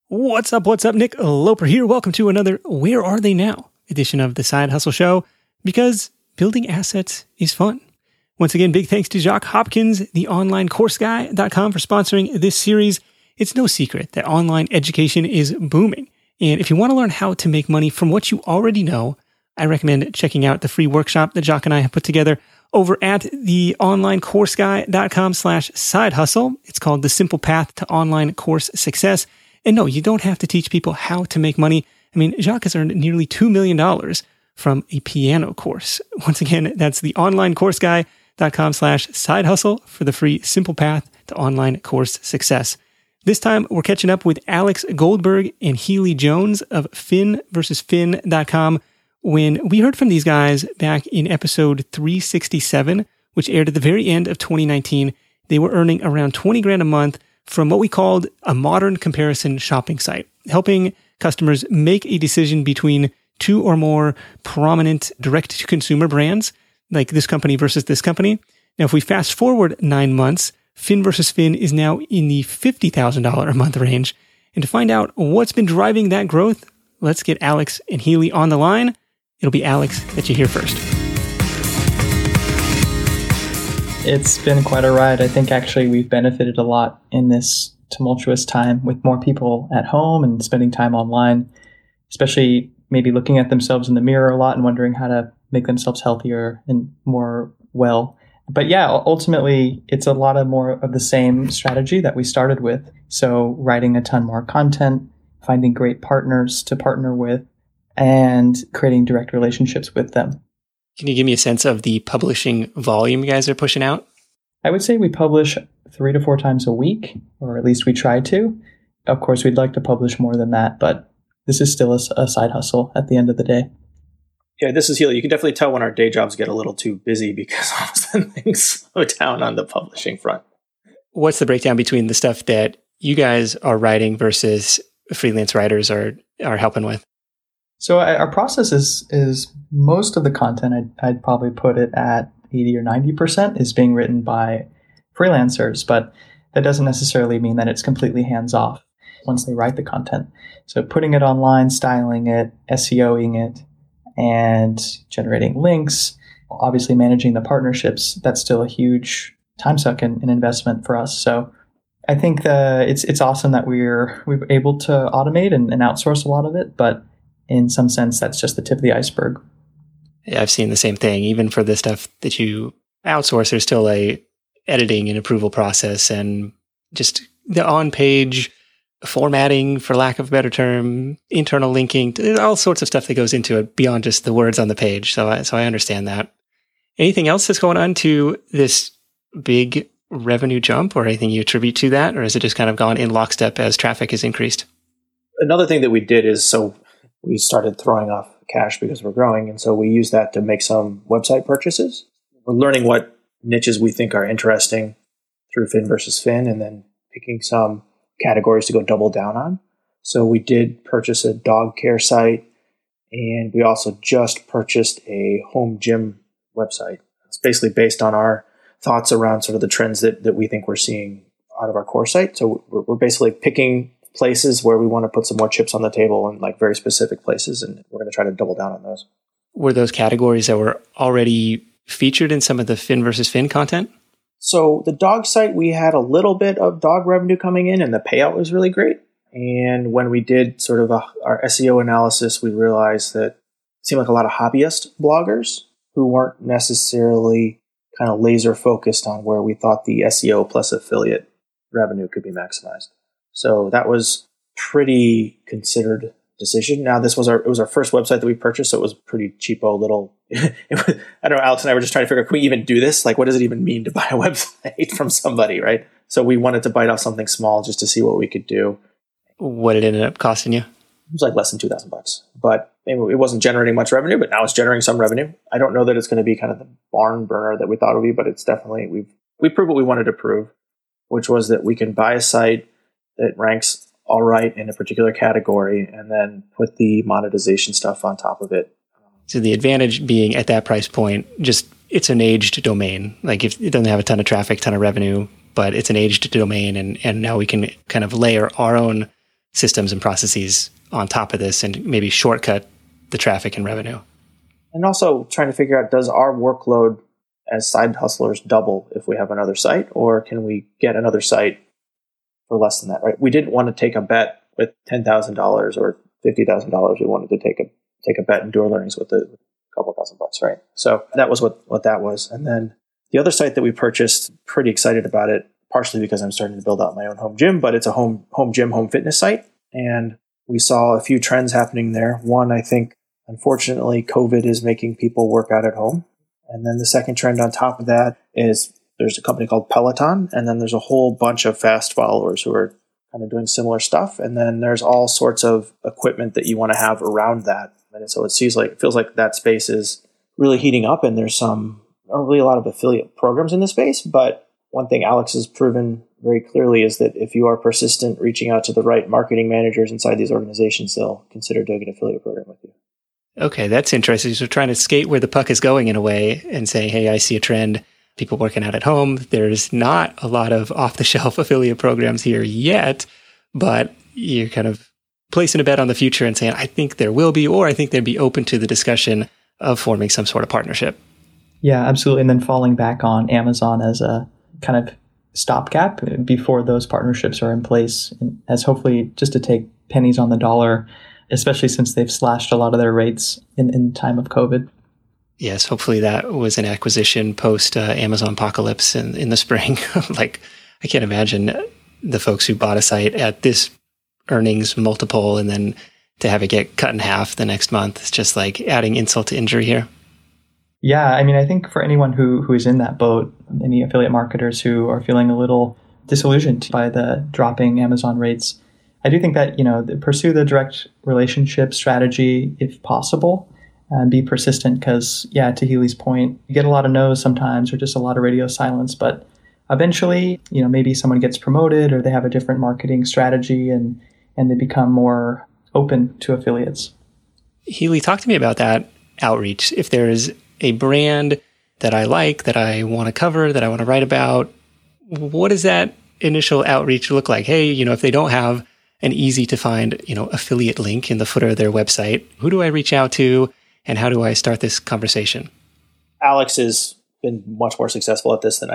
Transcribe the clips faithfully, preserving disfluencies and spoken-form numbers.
What's up, what's up? Nick Loper here. Welcome to another Where Are They Now edition of the Side Hustle Show, because building assets is fun. Once again, big thanks to Jacques Hopkins, the online course guy dot com, for sponsoring this series. It's no secret that online education is booming. And if you want to learn how to make money from what you already know, I recommend checking out the free workshop that Jacques and I have put together over at the online course guy dot com slash side hustle. It's called The Simple Path to Online Course Success. And no, you don't have to teach people how to make money. I mean, Jacques has earned nearly two million dollars from a piano course. Once again, that's the online course guy dot com slash side hustle for the free Simple Path to Online Course Success. This time, we're catching up with Alex Goldberg and Healy Jones of fin versus fin dot com. When we heard from these guys back in episode three sixty-seven, which aired at the very end of twenty nineteen, they were earning around twenty grand a month from what we called a modern comparison shopping site, helping customers make a decision between two or more prominent direct-to-consumer brands, like this company versus this company. Now, if we fast forward nine months, Fin versus Fin is now in the fifty thousand dollars a month range. And to find out what's been driving that growth, let's get Alex and Healy on the line. It'll be Alex that you hear first. It's been quite a ride. I think actually we've benefited a lot in this tumultuous time with more people at home and spending time online, especially maybe looking at themselves in the mirror a lot and wondering how to make themselves healthier and more well. But yeah, ultimately, it's a lot of more of the same strategy that we started with. So writing a ton more content, finding great partners to partner with, and creating direct relationships with them. Can you give me a sense of the publishing volume you guys are pushing out? I would say we publish three to four times a week, or at least we try to. Of course, we'd like to publish more than that, but this is still a, a side hustle at the end of the day. Yeah, this is Healy. You can definitely tell when our day jobs get a little too busy because all of a sudden things slow down on the publishing front. What's the breakdown between the stuff that you guys are writing versus freelance writers are are helping with? So our process is is most of the content, I'd, I'd probably put it at eighty or ninety percent is being written by freelancers, but that doesn't necessarily mean that it's completely hands off once they write the content. So putting it online, styling it, SEOing it, and generating links, obviously managing the partnerships, that's still a huge time suck and, and investment for us. So I think the, it's it's awesome that we're we're able to automate and, and outsource a lot of it, but in some sense, that's just the tip of the iceberg. Yeah, I've seen the same thing. Even for the stuff that you outsource, there's still a editing and approval process, and just the on-page formatting, for lack of a better term, internal linking, all sorts of stuff that goes into it beyond just the words on the page. So, I, so I understand that. Anything else that's going on to this big revenue jump, or anything you attribute to that, or has it just kind of gone in lockstep as traffic has increased? Another thing that we did is, so we started throwing off cash because we're growing, and so we use that to make some website purchases. We're learning what niches we think are interesting through Fin versus Fin, and then picking some categories to go double down on. So we did purchase a dog care site, and we also just purchased a home gym website. It's basically based on our thoughts around sort of the trends that, that we think we're seeing out of our core site. So we're, we're basically picking places where we want to put some more chips on the table, and like very specific places, and we're going to try to double down on those. Were those categories that were already featured in some of the Fin versus Fin content? So the dog site, we had a little bit of dog revenue coming in, and the payout was really great. And when we did sort of a, our S E O analysis, we realized that it seemed like a lot of hobbyist bloggers who weren't necessarily kind of laser focused on where we thought the S E O plus affiliate revenue could be maximized. So that was pretty considered decision. Now, this was our it was our first website that we purchased, so it was pretty cheapo little. It was, I don't know, Alex and I were just trying to figure out, can we even do this? Like, what does it even mean to buy a website from somebody, right? So we wanted to bite off something small just to see what we could do. What did it end up costing you? It was like less than two thousand bucks, but it wasn't generating much revenue. But now it's generating some revenue. I don't know that it's going to be kind of the barn burner that we thought it would be, but it's definitely we've we proved what we wanted to prove, which was that we can buy a site that ranks all right in a particular category, and then put the monetization stuff on top of it. So the advantage being at that price point, just it's an aged domain. Like if it doesn't have a ton of traffic, ton of revenue, but it's an aged domain, and, and now we can kind of layer our own systems and processes on top of this and maybe shortcut the traffic and revenue. And also trying to figure out, does our workload as side hustlers double if we have another site, or can we get another site for less than that, right? We didn't want to take a bet with ten thousand dollars or fifty thousand dollars. We wanted to take a take a bet in Door Learnings with a, with a couple thousand bucks, right? So that was what, what that was. And then the other site that we purchased, pretty excited about it, partially because I'm starting to build out my own home gym, but it's a home home gym, home fitness site. And we saw a few trends happening there. One, I think, unfortunately, COVID is making people work out at home. And then the second trend on top of that is there's a company called Peloton, and then there's a whole bunch of fast followers who are kind of doing similar stuff. And then there's all sorts of equipment that you want to have around that. And so it seems like it feels like that space is really heating up, and there's some not really a lot of affiliate programs in the space. But one thing Alex has proven very clearly is that if you are persistent reaching out to the right marketing managers inside these organizations, they'll consider doing an affiliate program with you. Okay, that's interesting. So trying to skate where the puck is going in a way and say, hey, I see a trend, people working out at home. There's not a lot of off-the-shelf affiliate programs here yet, but you're kind of placing a bet on the future and saying, I think there will be, or I think they'd be open to the discussion of forming some sort of partnership. Yeah, absolutely. And then falling back on Amazon as a kind of stopgap before those partnerships are in place, as hopefully just to take pennies on the dollar, especially since they've slashed a lot of their rates in, in time of COVID. Yes, hopefully that was an acquisition post uh, Amazon apocalypse in, in the spring. Like, I can't imagine the folks who bought a site at this earnings multiple and then to have it get cut in half the next month. It's just like adding insult to injury here. Yeah, I mean, I think for anyone who, who is in that boat, any affiliate marketers who are feeling a little disillusioned by the dropping Amazon rates, I do think that, you know, pursue the direct relationship strategy if possible, and be persistent because, yeah, to Healy's point, you get a lot of no's sometimes or just a lot of radio silence, but eventually, you know, maybe someone gets promoted or they have a different marketing strategy and, and they become more open to affiliates. Healy, talk to me about that outreach. If there's a brand that I like, that I want to cover, that I want to write about, what does that initial outreach look like? Hey, you know, if they don't have an easy to find, you know, affiliate link in the footer of their website, who do I reach out to and how do I start this conversation? Alex has been much more successful at this than I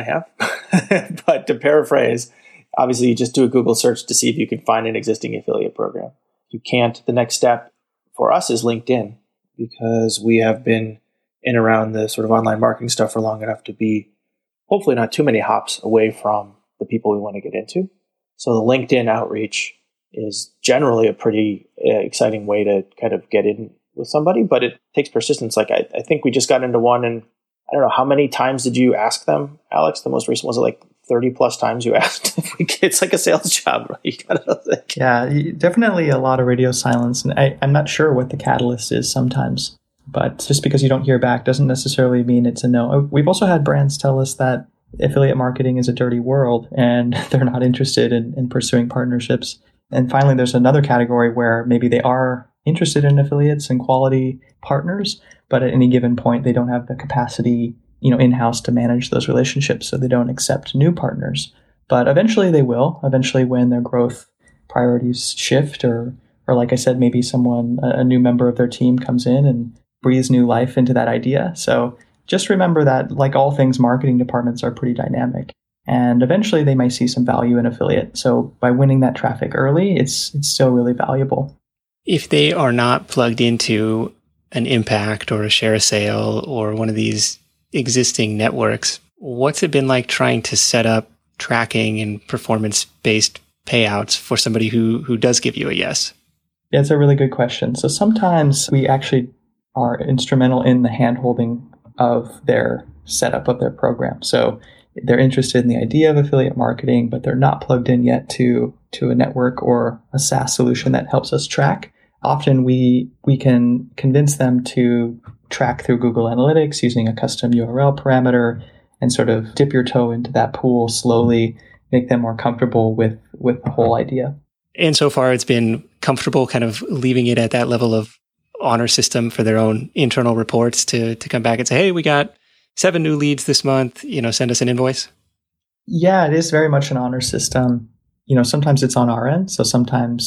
have. But to paraphrase, obviously you just do a Google search to see if you can find an existing affiliate program. If you can't, the next step for us is LinkedIn, because we have been in around the sort of online marketing stuff for long enough to be hopefully not too many hops away from the people we want to get into. So the LinkedIn outreach is generally a pretty uh, exciting way to kind of get in with somebody, but it takes persistence. Like I, I think we just got into one, and I don't know, how many times did you ask them, Alex? The most recent was it like thirty plus times you asked if we get, it's like a sales job, right? You gotta think. Yeah, definitely a lot of radio silence. And I, I'm not sure what the catalyst is sometimes, but just because you don't hear back doesn't necessarily mean it's a no. We've also had brands tell us that affiliate marketing is a dirty world and they're not interested in, in pursuing partnerships. And finally, there's another category where maybe they are interested in affiliates and quality partners, but at any given point, they don't have the capacity, you know, in-house to manage those relationships, so they don't accept new partners. But eventually they will, eventually when their growth priorities shift, or, or like I said, maybe someone, a new member of their team comes in and breathes new life into that idea. So just remember that, like all things, marketing departments are pretty dynamic. And eventually they might see some value in affiliate. So by winning that traffic early, it's it's still really valuable. If they are not plugged into an Impact or a Share a Sale or one of these existing networks, what's it been like trying to set up tracking and performance-based payouts for somebody who who does give you a yes? Yeah, it's a really good question. So sometimes we actually are instrumental in the hand-holding of their setup of their program. So they're interested in the idea of affiliate marketing, but they're not plugged in yet to, to a network or a SaaS solution that helps us track. Often we we can convince them to track through Google Analytics using a custom U R L parameter and sort of dip your toe into that pool slowly, make them more comfortable with, with the whole idea. And so far it's been comfortable kind of leaving it at that level of honor system for their own internal reports to to come back and say, hey, we got seven new leads this month, you know, send us an invoice? Yeah, it is very much an honor system. You know, sometimes it's on our end. So sometimes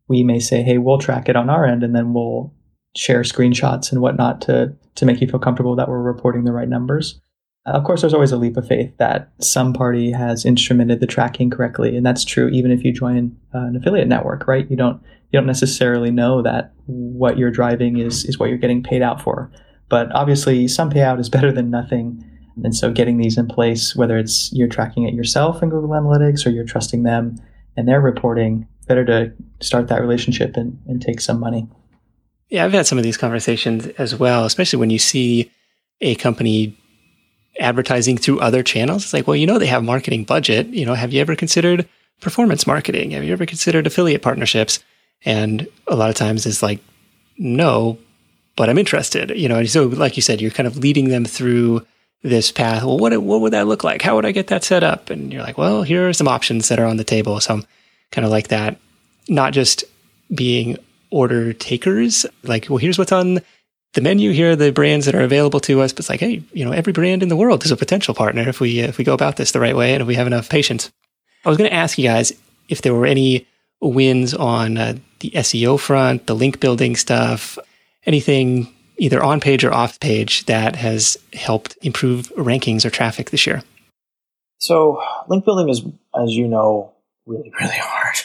we may say, hey, we'll track it on our end, and then we'll share screenshots and whatnot to, to make you feel comfortable that we're reporting the right numbers. Uh, of course, there's always a leap of faith that some party has instrumented the tracking correctly. And that's true even if you join uh, an affiliate network, right? You don't you don't necessarily know that what you're driving is, is what you're getting paid out for. But obviously, some payout is better than nothing. And so getting these in place, whether it's you're tracking it yourself in Google Analytics or you're trusting them and they're reporting, better to start that relationship and, and take some money. Yeah, I've had some of these conversations as well, especially when you see a company advertising through other channels. It's like, well, you know, they have marketing budget. You know, have you ever considered performance marketing? Have you ever considered affiliate partnerships? And a lot of times it's like, no, but I'm interested. You know, and so like you said, you're kind of leading them through this path. Well, what what would that look like? How would I get that set up? And you're like, well, here are some options that are on the table. So I'm kind of like that, not just being order takers, like, well, here's what's on the menu. Here are the brands that are available to us. But it's like, hey, you know, every brand in the world is a potential partner if we if we go about this the right way and if we have enough patience. I was going to ask you guys if there were any wins on uh, the S E O front, the link building stuff, anything either on page or off page that has helped improve rankings or traffic this year. So link building is, as you know, really, really hard.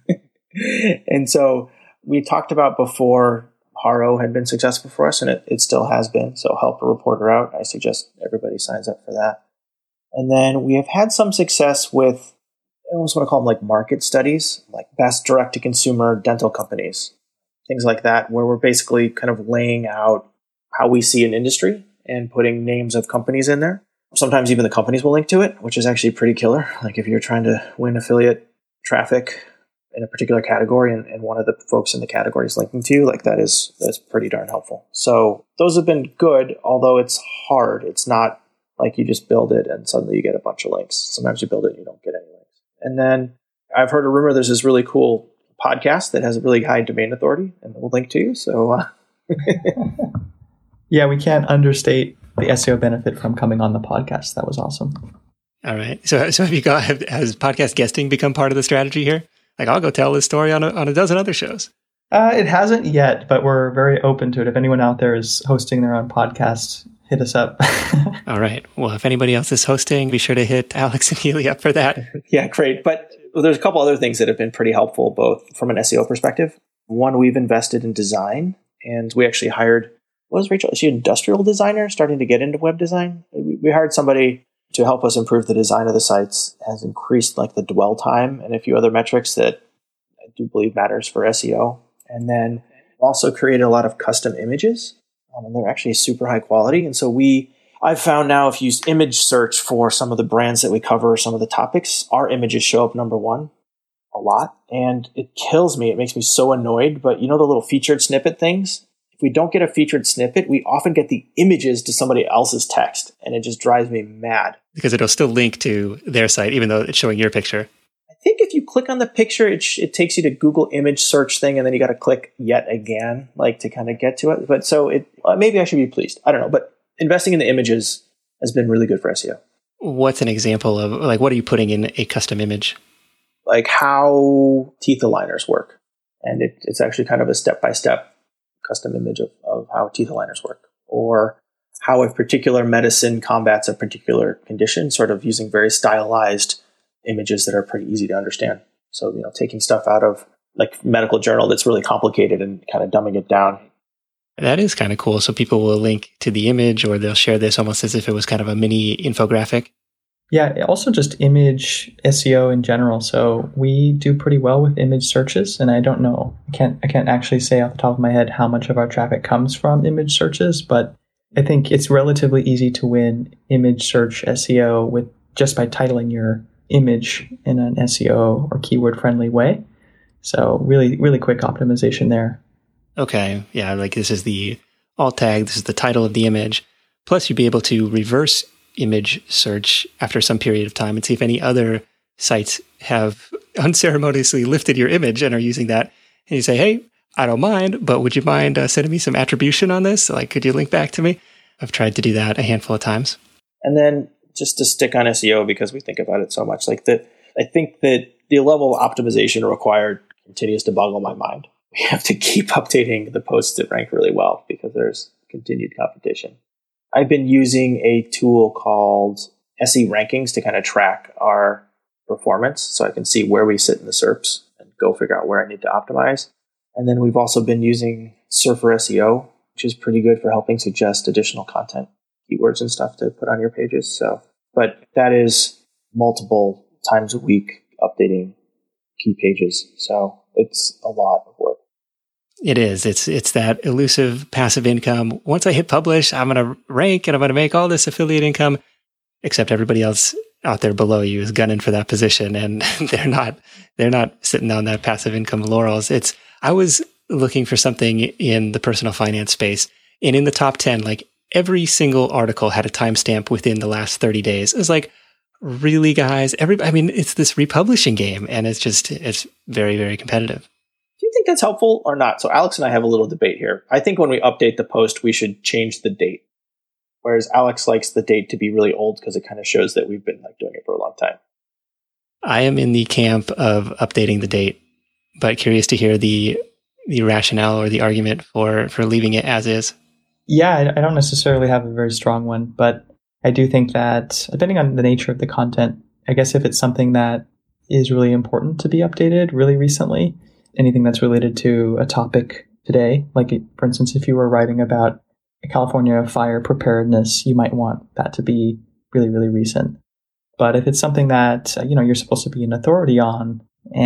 And so we talked about before, Haro had been successful for us, and it, it still has been. So help a reporter out. I suggest everybody signs up for that. And then we have had some success with, I almost want to call them like market studies, like best direct-to-consumer dental companies, things like that, where we're basically kind of laying out how we see an industry and putting names of companies in there. Sometimes even the companies will link to it, which is actually pretty killer. Like if you're trying to win affiliate traffic in a particular category and, and one of the folks in the category is linking to you, like that is that's pretty darn helpful. So those have been good, although it's hard. It's not like you just build it and suddenly you get a bunch of links. Sometimes you build it and you don't get any links. And then I've heard a rumor there's this really cool podcast that has a really high domain authority and we'll link to you. So uh, yeah, we can't understate the S E O benefit from coming on the podcast. That was awesome. All right. So, so have you got, have, has podcast guesting become part of the strategy here? Like, I'll go tell this story on a, on a dozen other shows. Uh, it hasn't yet, but we're very open to it. If anyone out there is hosting their own podcast, hit us up. All right. Well, if anybody else is hosting, be sure to hit Alex and Healy up for that. Yeah, great. But there's a couple other things that have been pretty helpful, both from an S E O perspective. One, we've invested in design, and we actually hired, what was Rachel? Is she an industrial designer starting to get into web design? We, we hired somebody to help us improve the design of the sites, has increased like the dwell time and a few other metrics that I do believe matters for S E O. And then also created a lot of custom images, um, and they're actually super high quality. And so we, I've found now if you use image search for some of the brands that we cover, some of the topics, our images show up number one a lot. And it kills me. It makes me so annoyed. But you know the little featured snippet things? If we don't get a featured snippet, we often get the images to somebody else's text, and it just drives me mad. Because it'll still link to their site, even though it's showing your picture. I think if you click on the picture, it, sh- it takes you to Google image search thing, and then you got to click yet again, like to kind of get to it. But so it uh, maybe I should be pleased. I don't know. But investing in the images has been really good for S E O. What's an example of, like, what are you putting in a custom image? Like how teeth aligners work. And it, it's actually kind of a step-by-step custom image of, of how teeth aligners work, or how a particular medicine combats a particular condition, sort of using very stylized images that are pretty easy to understand. So, you know, taking stuff out of like medical journal that's really complicated and kind of dumbing it down. That is kind of cool. So people will link to the image, or they'll share this almost as if it was kind of a mini infographic. Yeah, also just image S E O in general. So we do pretty well with image searches, and I don't know, I can't, I can't actually say off the top of my head how much of our traffic comes from image searches, but I think it's relatively easy to win image search S E O with just by titling your image in an S E O or keyword friendly way. So really, really quick optimization there. Okay, yeah, like this is the alt tag, this is the title of the image. Plus, you'd be able to reverse image search after some period of time and see if any other sites have unceremoniously lifted your image and are using that. And you say, hey, I don't mind, but would you mind uh, sending me some attribution on this? Like, could you link back to me? I've tried to do that a handful of times. And then just to stick on S E O, because we think about it so much, like the, I think that the level of optimization required continues to boggle my mind. We have to keep updating the posts that rank really well because there's continued competition. I've been using a tool called S E Rankings to kind of track our performance so I can see where we sit in the S E R Ps and go figure out where I need to optimize. And then we've also been using Surfer S E O, which is pretty good for helping suggest additional content, keywords and stuff to put on your pages. So, but that is multiple times a week updating key pages. So it's a lot of work. It is. It's it's that elusive passive income. Once I hit publish, I'm going to rank and I'm going to make all this affiliate income, except everybody else out there below you is gunning for that position, and they're not they're not sitting on that passive income laurels. It's I was looking for something in the personal finance space, and in the top ten, like every single article had a timestamp within the last thirty days. It was like, really, guys? Every I mean, it's this republishing game, and it's just it's very, very competitive. Do you think that's helpful or not? So Alex and I have a little debate here. I think when we update the post, we should change the date. Whereas Alex likes the date to be really old because it kind of shows that we've been like doing it for a long time. I am in the camp of updating the date, but curious to hear the the rationale or the argument for, for leaving it as is. Yeah, I, I don't necessarily have a very strong one, but I do think that depending on the nature of the content, I guess if it's something that is really important to be updated really recently, anything that's related to a topic today, like for instance, if you were writing about California fire preparedness, you might want that to be really, really recent. But if it's something that, you know, you're supposed to be an authority on,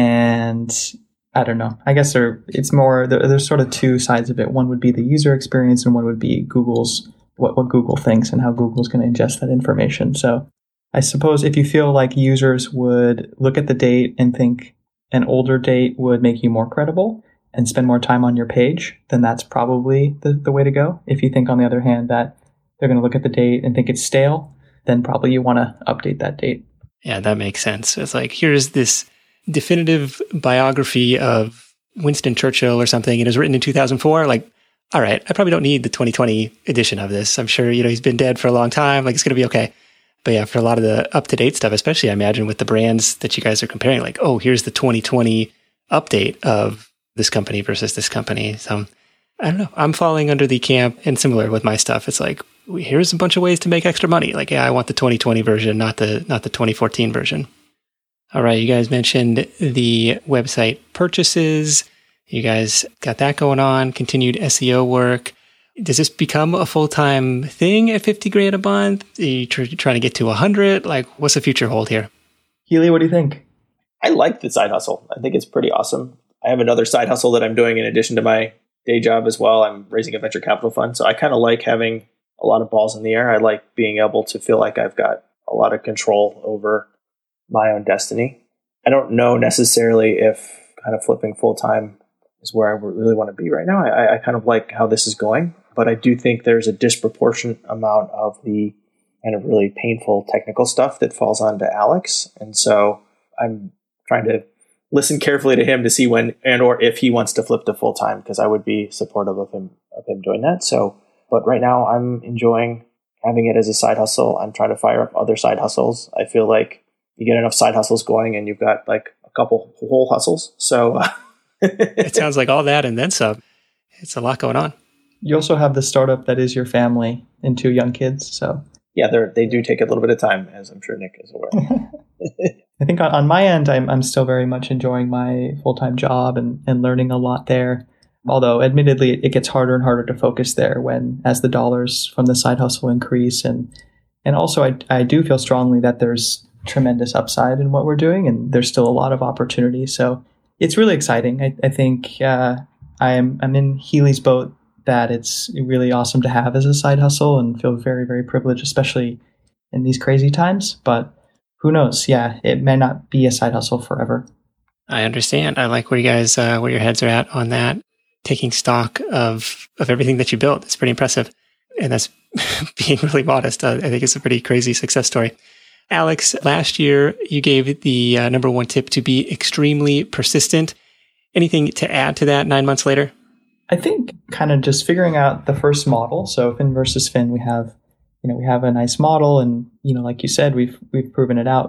and I don't know, I guess there, it's more, there, there's sort of two sides of it. One would be the user experience and one would be Google's, what, what Google thinks and how Google's going to ingest that information. So I suppose if you feel like users would look at the date and think an older date would make you more credible and spend more time on your page, then that's probably the, the way to go. If you think, on the other hand, that they're going to look at the date and think it's stale, then probably you want to update that date. Yeah, that makes sense. It's like, here's this definitive biography of Winston Churchill or something. It was written in two thousand four. Like, all right, I probably don't need the twenty twenty edition of this. I'm sure, you know, he's been dead for a long time. Like, it's going to be okay. But yeah, for a lot of the up-to-date stuff, especially I imagine with the brands that you guys are comparing, like, oh, here's the twenty twenty update of this company versus this company. So I don't know. I'm falling under the camp, and similar with my stuff. It's like, here's a bunch of ways to make extra money. Like, yeah, I want the twenty twenty version, not the not the twenty fourteen version. All right, you guys mentioned the website purchases. You guys got that going on, continued S E O work. Does this become a full-time thing at fifty grand a month? Are you tr- trying to get to one hundred? Like, what's the future hold here? Healy, what do you think? I like the side hustle. I think it's pretty awesome. I have another side hustle that I'm doing in addition to my day job as well. I'm raising a venture capital fund. So I kind of like having a lot of balls in the air. I like being able to feel like I've got a lot of control over my own destiny. I don't know necessarily if kind of flipping full-time is where I really want to be right now. I, I kind of like how this is going, but I do think there's a disproportionate amount of the kind of really painful technical stuff that falls onto Alex. And so I'm trying to listen carefully to him to see when and or if he wants to flip to full-time, because I would be supportive of him of him doing that. So, but right now I'm enjoying having it as a side hustle. I'm trying to fire up other side hustles. I feel like you get enough side hustles going and you've got like a couple whole hustles. So uh, it sounds like all that and then some. It's a lot going on. You also have the startup that is your family and two young kids. So yeah, they they do take a little bit of time, as I'm sure Nick is aware. I think on, on my end, I'm I'm still very much enjoying my full-time job and, and learning a lot there. Although, admittedly, it gets harder and harder to focus there when as the dollars from the side hustle increase. And and also, I, I do feel strongly that there's tremendous upside in what we're doing, and there's still a lot of opportunity. So it's really exciting. I, I think uh, I'm I'm in Healy's boat that it's really awesome to have as a side hustle and feel very, very privileged, especially in these crazy times. But who knows? Yeah, it may not be a side hustle forever. I understand. I like where you guys, uh, where your heads are at on that. Taking stock of of everything that you built. It's pretty impressive. And that's being really modest. Uh, I think it's a pretty crazy success story. Alex, last year you gave the uh, number one tip to be extremely persistent. Anything to add to that nine months later? I think kind of just figuring out the first model. So Fin versus Fin, we have, you know, we have a nice model, and you know, like you said, we've we've proven it out.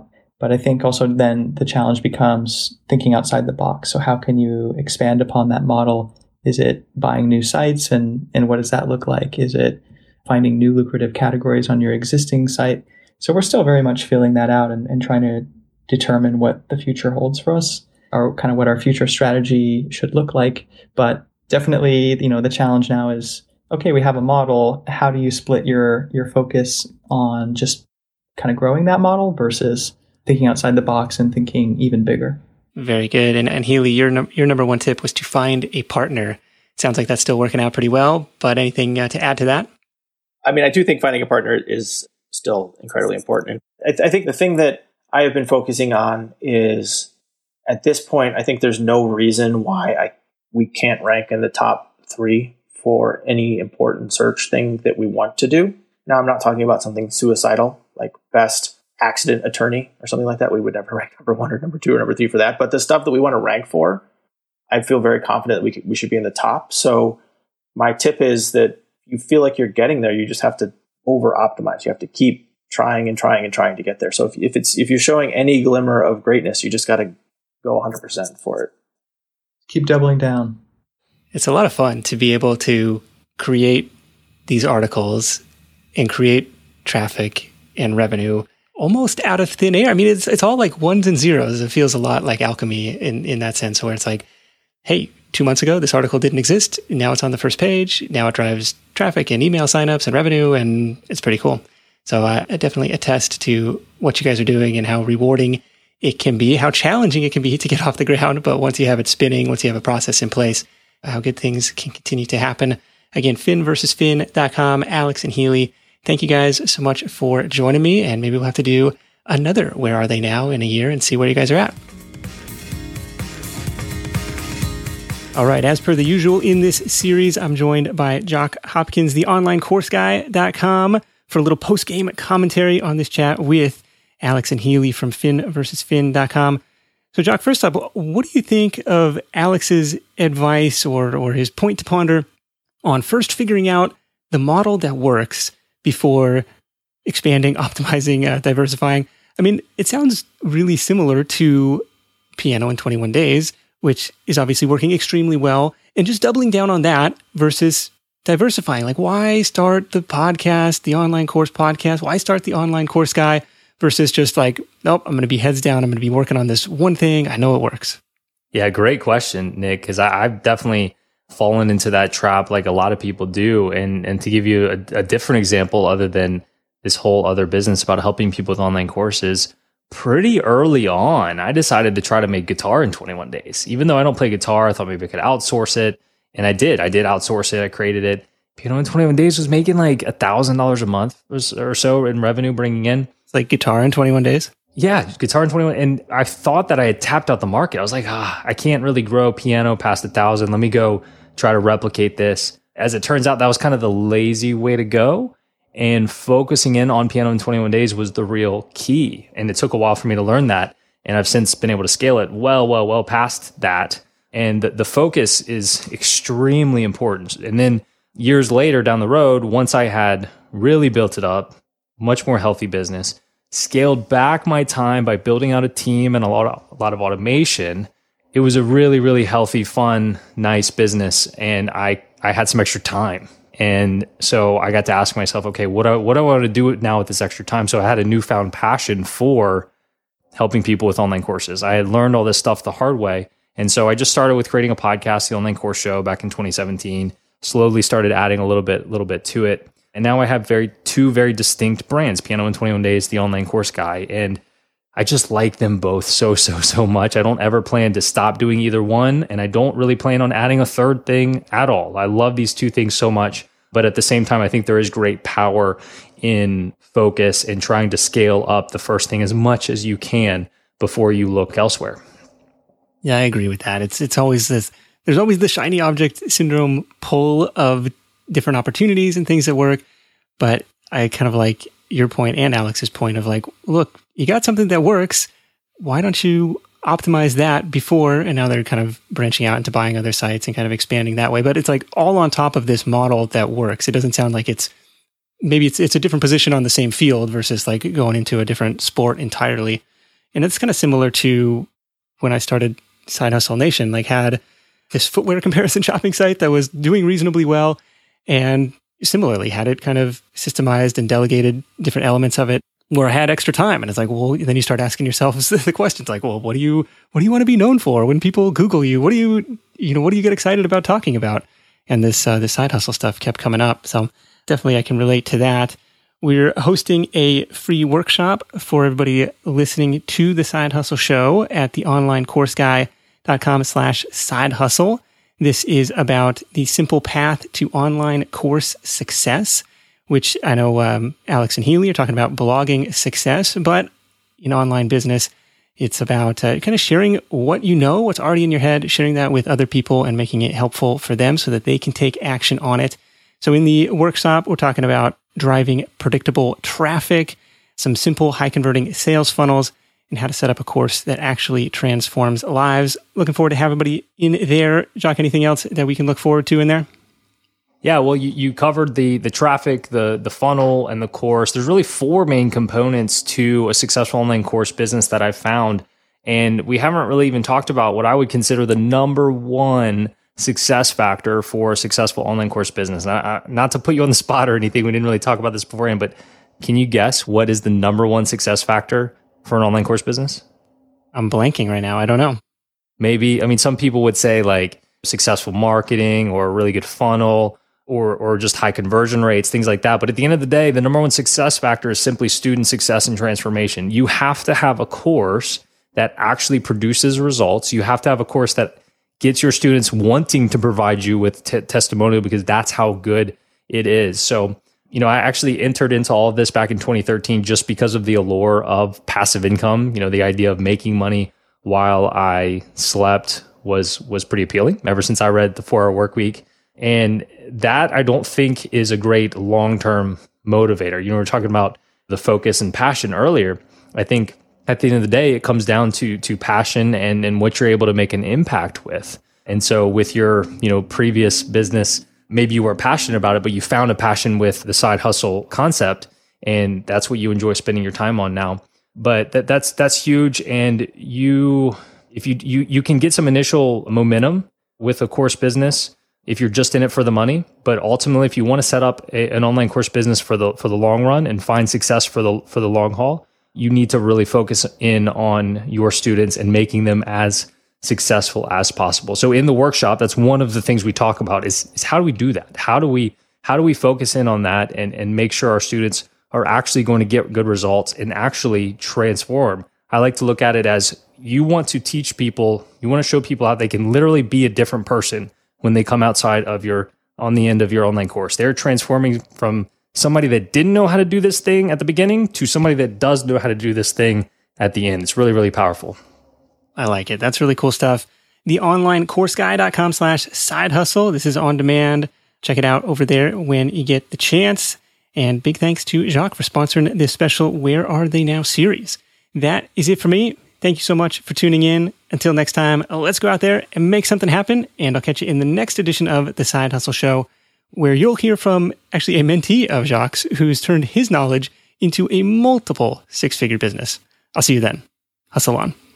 But I think also then the challenge becomes thinking outside the box. So how can you expand upon that model? Is it buying new sites, and, and what does that look like? Is it finding new lucrative categories on your existing site? So we're still very much feeling that out and, and trying to determine what the future holds for us, or kind of what our future strategy should look like. But definitely, you know, the challenge now is, okay, we have a model. How do you split your your focus on just kind of growing that model versus thinking outside the box and thinking even bigger? Very good. And, and Healy, your, num- your number one tip was to find a partner. Sounds like that's still working out pretty well, but anything uh, to add to that? I mean, I do think finding a partner is still incredibly important. I, th- I think the thing that I have been focusing on is, at this point, I think there's no reason why I we can't rank in the top three for any important search thing that we want to do. Now, I'm not talking about something suicidal, like best accident attorney or something like that. We would never rank number one or number two or number three for that. But the stuff that we want to rank for, I feel very confident that we could, we should be in the top. So my tip is that you feel like you're getting there, you just have to over optimize. You have to keep trying and trying and trying to get there. So if, if it's if you're showing any glimmer of greatness, you just got to go one hundred percent for it. Keep doubling down. It's a lot of fun to be able to create these articles and create traffic and revenue almost out of thin air. I mean, it's it's all like ones and zeros. It feels a lot like alchemy in, in that sense, where it's like, hey, two months ago, this article didn't exist. Now it's on the first page. Now it drives traffic and email signups and revenue, and it's pretty cool. So uh, I definitely attest to what you guys are doing and how rewarding it can be, how challenging it can be to get off the ground. But once you have it spinning, once you have a process in place, how good things can continue to happen. Again, fin versus fin dot com, Alex and Healy, thank you guys so much for joining me. And maybe we'll have to do another Where Are They Now in a year and see where you guys are at. All right, as per the usual in this series, I'm joined by Jock Hopkins, the online course guy dot com, for a little post-game commentary on this chat with Alex and Healy from fin versus fin dot com. So, Jock, first up, what do you think of Alex's advice or, or his point to ponder on first figuring out the model that works before expanding, optimizing, uh, diversifying? I mean, it sounds really similar to Piano in twenty-one days, which is obviously working extremely well, and just doubling down on that versus diversifying. Like, why start the podcast, the online course podcast? Why start the online course guy versus just like, nope, I'm going to be heads down. I'm going to be working on this one thing. I know it works. Yeah, great question, Nick, because I've definitely fallen into that trap like a lot of people do. And, and to give you a, a different example, other than this whole other business about helping people with online courses, pretty early on, I decided to try to make guitar in twenty-one days. Even though I don't play guitar, I thought maybe I could outsource it. And I did. I did outsource it. I created it. Piano in twenty-one days was making like one thousand dollars a month or so in revenue bringing in. It's like guitar in twenty-one days? Yeah, guitar in twenty-one. And I thought that I had tapped out the market. I was like, ah, I can't really grow piano past one thousand. Let me go try to replicate this. As it turns out, that was kind of the lazy way to go. And focusing in on piano in twenty-one days was the real key. And it took a while for me to learn that. And I've since been able to scale it well, well, well past that. And the, the focus is extremely important. And then years later down the road, once I had really built it up, much more healthy business, scaled back my time by building out a team and a lot of, a lot of automation, it was a really, really healthy, fun, nice business. And I, I had some extra time. And so I got to ask myself, okay, what do, what do I want to do now with this extra time? So I had a newfound passion for helping people with online courses. I had learned all this stuff the hard way. And so I just started with creating a podcast, the Online Course Show, back in twenty seventeen, slowly started adding a little bit, little bit to it. And now I have very two very distinct brands, Piano in twenty-one days, the Online Course Guy. And I just like them both so, so, so much. I don't ever plan to stop doing either one. And I don't really plan on adding a third thing at all. I love these two things so much. But at the same time, I think there is great power in focus and trying to scale up the first thing as much as you can before you look elsewhere. Yeah, I agree with that. It's it's always this, there's always the shiny object syndrome pull of different opportunities and things that work. But I kind of like your point and Alex's point of like, look, you got something that works. Why don't you optimize that before? And now they're kind of branching out into buying other sites and kind of expanding that way. But it's like all on top of this model that works. It doesn't sound like it's, maybe it's it's a different position on the same field versus like going into a different sport entirely. And it's kind of similar to when I started Side Hustle Nation, like had this footwear comparison shopping site that was doing reasonably well. And similarly had it kind of systemized and delegated different elements of it where I had extra time. And it's like, well, then you start asking yourself the questions like, well, what do you, what do you want to be known for? When people Google you, what do you, you know, what do you get excited about talking about? And this, uh, this side hustle stuff kept coming up. So definitely I can relate to that. We're hosting a free workshop for everybody listening to the Side Hustle Show at the online course guy dot com slash side hustle. This is about the simple path to online course success, which I know um, Alex and Healy are talking about blogging success, but in online business, it's about uh, kind of sharing what you know, what's already in your head, sharing that with other people and making it helpful for them so that they can take action on it. So in the workshop, we're talking about driving predictable traffic, some simple high converting sales funnels, and how to set up a course that actually transforms lives. Looking forward to have everybody in there. Jock, anything else that we can look forward to in there? Yeah, well, you, you covered the the traffic, the the funnel, and the course. There's really four main components to a successful online course business that I've found. And we haven't really even talked about what I would consider the number one success factor for a successful online course business. Now, I, not to put you on the spot or anything, we didn't really talk about this beforehand, but can you guess what is the number one success factor for an online course business? I'm blanking right now. I don't know. Maybe, I mean, some people would say like successful marketing or a really good funnel or or just high conversion rates, things like that. But at the end of the day, the number one success factor is simply student success and transformation. You have to have a course that actually produces results. You have to have a course that gets your students wanting to provide you with t- testimonial because that's how good it is. So, you know, I actually entered into all of this back in twenty thirteen just because of the allure of passive income. You know, the idea of making money while I slept was was pretty appealing ever since I read The four hour Work Week. And that I don't think is a great long-term motivator. You know, we were talking about the focus and passion earlier. I think at the end of the day, it comes down to to passion and, and what you're able to make an impact with. And so with your, you know, previous business, maybe you weren't passionate about it, but you found a passion with the side hustle concept, and that's what you enjoy spending your time on now. But that, that's that's huge. And you, if you you you can get some initial momentum with a course business if you're just in it for the money. But ultimately, if you want to set up a, an online course business for the for the long run and find success for the for the long haul, you need to really focus in on your students and making them as successful as possible. So in the workshop, that's one of the things we talk about is, is how do we do that? How do we how do we focus in on that and, and make sure our students are actually going to get good results and actually transform? I like to look at it as you want to teach people, you want to show people how they can literally be a different person when they come outside of your, on the end of your online course. They're transforming from somebody that didn't know how to do this thing at the beginning to somebody that does know how to do this thing at the end. It's really, really powerful. I like it. That's really cool stuff. The online course guy dot com slash side hustle. This is on demand. Check it out over there when you get the chance. And big thanks to Jacques for sponsoring this special Where Are They Now series. That is it for me. Thank you so much for tuning in. Until next time, let's go out there and make something happen. And I'll catch you in the next edition of the Side Hustle Show, where you'll hear from actually a mentee of Jacques who's turned his knowledge into a multiple six-figure business. I'll see you then. Hustle on.